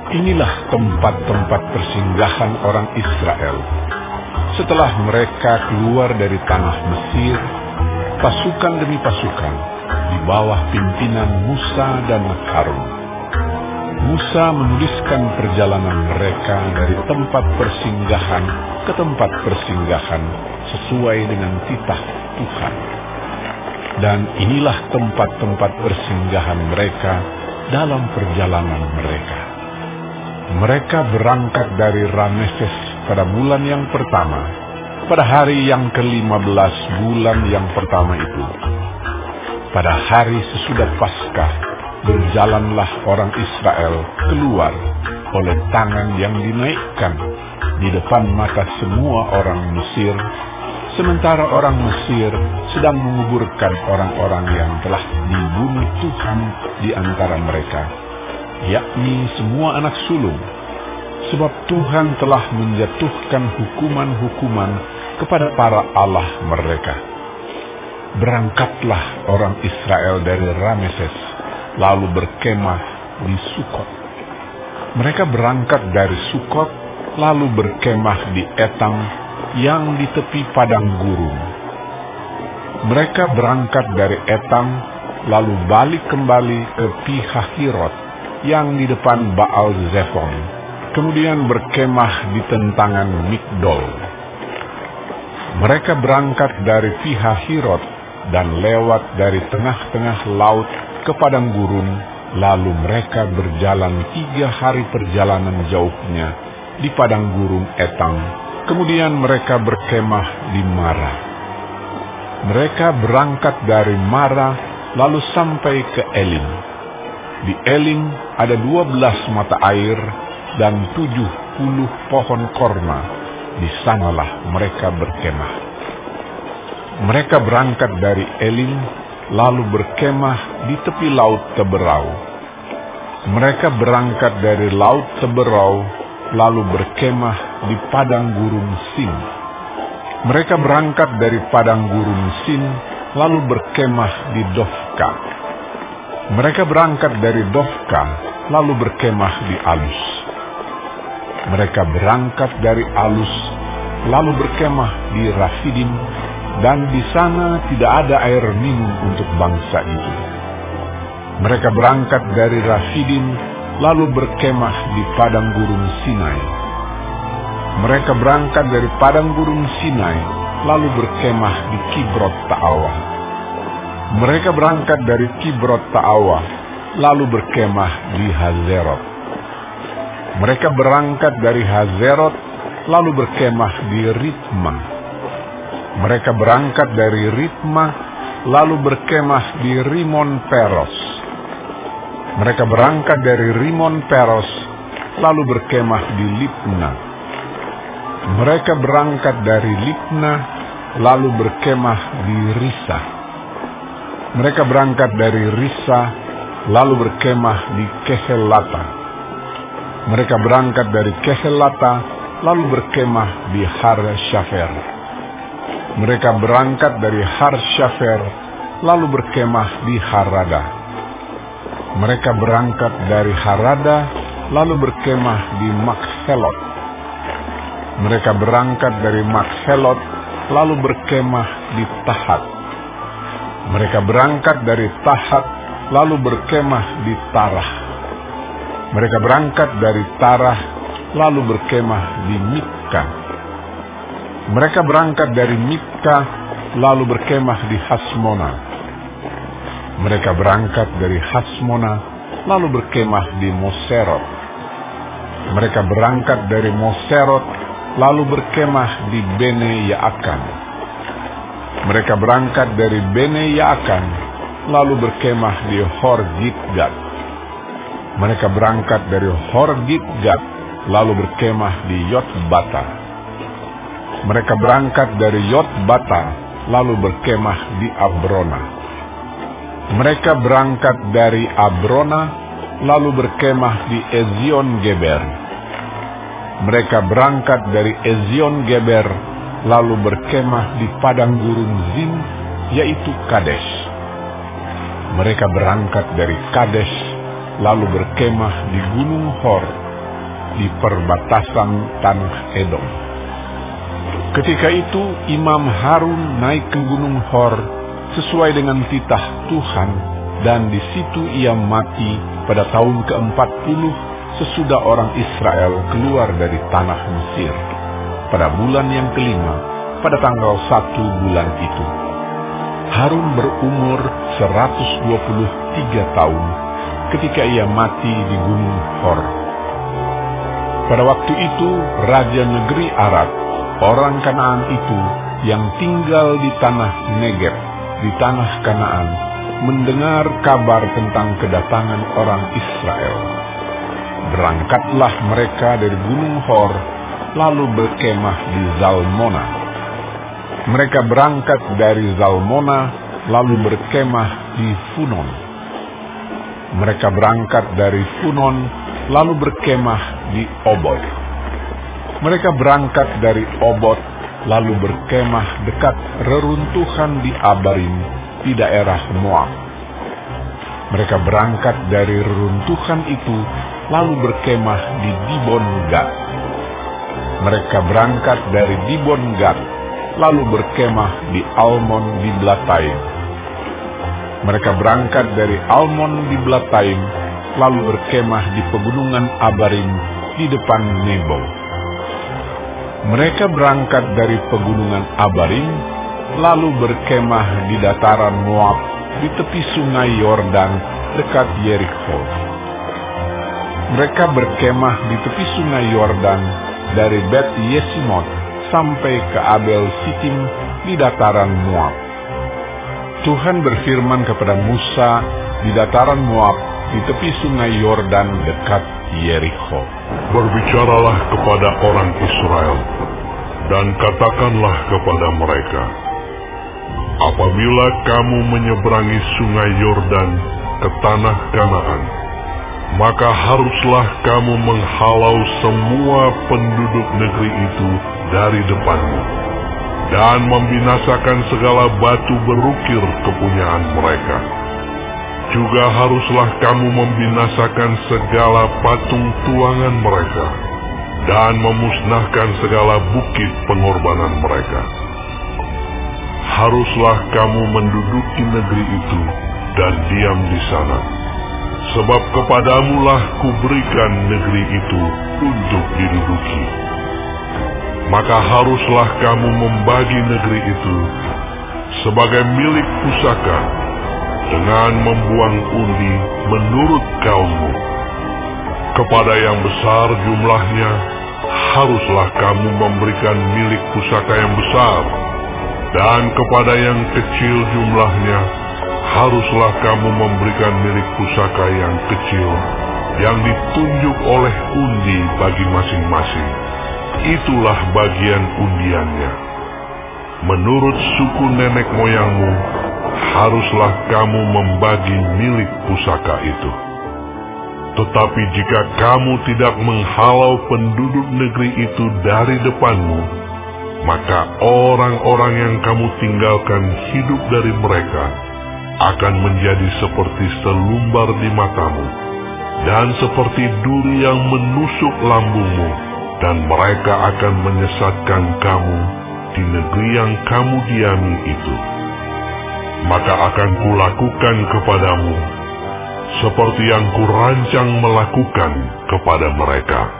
Inilah tempat-tempat persinggahan orang Israel. Setelah mereka keluar dari tanah Mesir, pasukan demi pasukan, di bawah pimpinan Musa dan Harun. Musa menuliskan perjalanan mereka dari tempat persinggahan ke tempat persinggahan sesuai dengan titah Tuhan. Dan inilah tempat-tempat persinggahan mereka dalam perjalanan mereka. Mereka berangkat dari Rameses pada bulan yang pertama, pada hari yang ke-15 bulan yang pertama itu. Pada hari sesudah Paskah, berjalanlah orang Israel keluar oleh tangan yang dinaikkan di depan mata semua orang Mesir, sementara orang Mesir sedang menguburkan orang-orang yang telah dibunuh Tuhan di antara mereka, yakni semua anak sulung, sebab Tuhan telah menjatuhkan hukuman-hukuman kepada para allah mereka. Berangkatlah orang Israel dari Rameses, lalu berkemah di Sukot. Mereka berangkat dari Sukot, lalu berkemah di Etam yang di tepi padang gurun. Mereka berangkat dari Etam, lalu balik kembali ke Pihahirot yang di depan Baal Zephon, kemudian berkemah di tentangan Migdol. Mereka berangkat dari Pihahirot dan lewat dari tengah-tengah laut ke padang gurun, lalu mereka berjalan 3 hari perjalanan jauhnya di padang gurun Etam. Kemudian mereka berkemah di Mara. Mereka berangkat dari Mara lalu sampai ke Elim. Di Elim ada 12 mata air dan 70 pohon korma. Di sanalah mereka berkemah. Mereka berangkat dari Elim lalu berkemah di tepi laut Teberau. Mereka berangkat dari laut Teberau lalu berkemah di padang gurun Sin. Mereka berangkat dari padang gurun Sin lalu berkemah di Dofka. Mereka berangkat dari Dofka lalu berkemah di Alus. Mereka berangkat dari Alus lalu berkemah di Rafidim, dan di sana tidak ada air minum untuk bangsa itu. Mereka berangkat dari Rafidim lalu berkemah di padang gurun Sinai. Mereka berangkat dari padang gurun Sinai lalu berkemah di Kibrot Ta'awa. Mereka berangkat dari Kibrot Ta'awa lalu berkemah di Hazerot. Mereka berangkat dari Hazerot lalu berkemah di Ritma. Mereka berangkat dari Ritma lalu berkemah di Rimon Peros. Mereka berangkat dari Rimon Peros lalu berkemah di Libna. Mereka berangkat dari Libna lalu berkemah di Risa. Mereka berangkat dari Risa lalu berkemah di Kehelata. Mereka berangkat dari Kehelata lalu berkemah di Har Syafer. Mereka berangkat dari Har Syafer lalu berkemah di Harada. Mereka berangkat dari Harada lalu berkemah di Makhelot. Mereka berangkat dari Makhelot lalu berkemah di Tahat. Mereka berangkat dari Tahat lalu berkemah di Tarah. Mereka berangkat dari Tarah lalu berkemah di Mitka. Mereka berangkat dari Mitka lalu berkemah di Hasmona. Mereka berangkat dari Hasmona lalu berkemah di Moserot. Mereka berangkat dari Moserot lalu berkemah di Bene Yaakan. Mereka berangkat dari Bene Yaakan lalu berkemah di Hor Gidgad. Mereka berangkat dari Hor Gidgad lalu berkemah di Yotbata. Mereka berangkat dari Yotbata lalu berkemah di Abrona. Mereka berangkat dari Abrona lalu berkemah di Ezion Geber. Mereka berangkat dari Ezion Geber lalu berkemah di padang gurun Zin, yaitu Kadesh. Mereka berangkat dari Kadesh lalu berkemah di Gunung Hor, di perbatasan tanah Edom. Ketika itu Imam Harun naik ke Gunung Hor sesuai dengan titah Tuhan, dan di situ ia mati pada tahun ke-40 sesudah orang Israel keluar dari tanah Mesir, pada bulan yang kelima, pada tanggal 1 bulan itu. Harun berumur 123 tahun ketika ia mati di Gunung Hor. Pada waktu itu, raja negeri Arad, orang Kanaan itu yang tinggal di tanah Negeb, di tanah Kanaan, mendengar kabar tentang kedatangan orang Israel. Berangkatlah mereka dari Gunung Hor, lalu berkemah di Zalmona. Mereka berangkat dari Zalmona, lalu berkemah di Funon. Mereka berangkat dari Funon, lalu berkemah di Obot. Mereka berangkat dari Obot, lalu berkemah dekat reruntuhan di Abarim, di daerah Moab. Mereka berangkat dari reruntuhan itu, lalu berkemah di Dibon Gad. Mereka berangkat dari Dibon Gad, lalu berkemah di Almon di Blataim. Mereka berangkat dari Almon di Blataim, lalu berkemah di pegunungan Abarim di depan Nebo. Mereka berangkat dari pegunungan Abarim, lalu berkemah di dataran Moab di tepi sungai Yordan dekat Yerikho. Mereka berkemah di tepi sungai Yordan dari Bet Yesimot sampai ke Abel Sitim di dataran Moab. Tuhan berfirman kepada Musa di dataran Moab di tepi sungai Yordan dekat Yerikho. Berbicaralah kepada orang Israel dan katakanlah kepada mereka, apabila kamu menyeberangi sungai Yordan ke tanah Kanaan, maka haruslah kamu menghalau semua penduduk negeri itu dari depanmu, dan membinasakan segala batu berukir kepunyaan mereka. Juga haruslah kamu membinasakan segala patung tuangan mereka, dan memusnahkan segala bukit pengorbanan mereka. Haruslah kamu menduduki negeri itu dan diam di sana, sebab kepadamulah kuberikan negeri itu untuk diduduki. Maka haruslah kamu membagi negeri itu sebagai milik pusaka dengan membuang undi menurut kaummu. Kepada yang besar jumlahnya, haruslah kamu memberikan milik pusaka yang besar, dan kepada yang kecil jumlahnya, haruslah kamu memberikan milik pusaka yang kecil, yang ditunjuk oleh undi bagi masing-masing. Itulah bagian undiannya. Menurut suku nenek moyangmu, haruslah kamu membagi milik pusaka itu. Tetapi jika kamu tidak menghalau penduduk negeri itu dari depanmu, maka orang-orang yang kamu tinggalkan hidup dari mereka akan menjadi seperti selumbar di matamu, dan seperti duri yang menusuk lambungmu, dan mereka akan menyesatkan kamu di negeri yang kamu diami itu. Maka akan kulakukan kepadamu seperti yang kurancang melakukan kepada mereka.